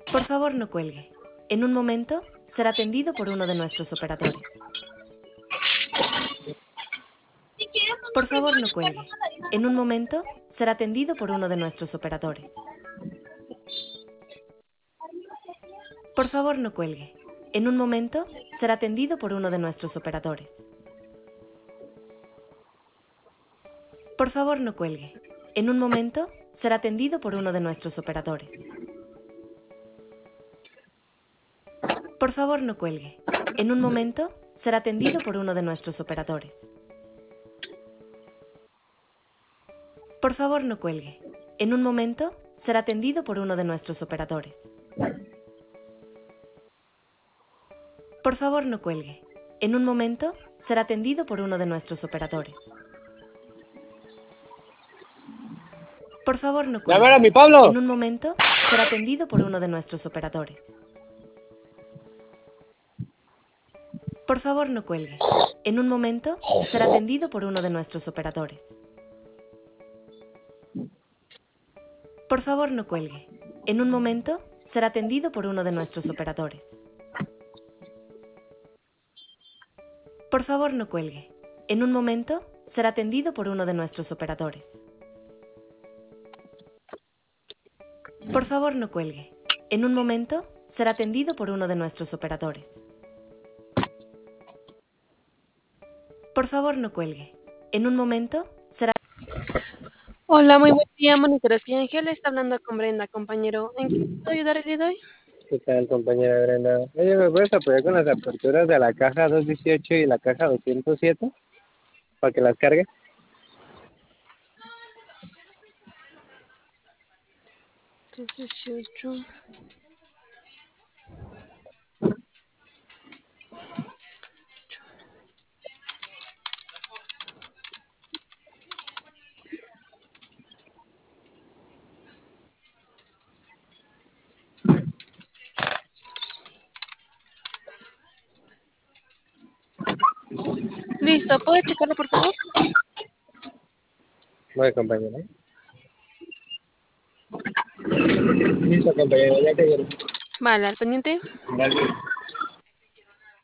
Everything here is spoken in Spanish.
Por favor, no cuelgue. En un momento será atendido por uno de nuestros operadores. Por favor, no cuelgue. En un momento será atendido por uno de nuestros operadores. Por favor, no cuelgue. En un momento será atendido por uno de nuestros operadores. Por favor, no cuelgue. En un momento será atendido por uno de nuestros operadores. Por favor, no cuelgue. En un momento será atendido por uno de nuestros operadores. Por favor, no cuelgue. En un momento será atendido por uno de nuestros operadores. Por favor, no cuelgue. En un momento será atendido por uno de nuestros operadores. Por favor, no cuelgue. ¡Llámame a mi Pablo! En un momento será atendido por uno de nuestros operadores. Por favor, no cuelgue. En un momento será atendido por uno de nuestros operadores. Por favor, no cuelgue. En un momento será atendido por uno de nuestros operadores. Por favor, no cuelgue. En un momento será atendido por uno de nuestros operadores. Por favor, no cuelgue. En un momento será atendido por uno de nuestros operadores. Por favor, no cuelgue. En un momento será... Hola, muy buen día, Monitorería Ángel. Está hablando con Brenda, compañero. ¿En qué puedo ayudar el día de hoy? ¿Qué tal, compañera Brenda? Oye, ¿me puedes apoyar con las aperturas de la caja 218 y la caja 207? Para que las cargue. Entonces, 18. Listo, ¿puede checarlo, por favor? Bueno, compañera. Listo, compañera, ya te vieron. Vale, al pendiente. Dale.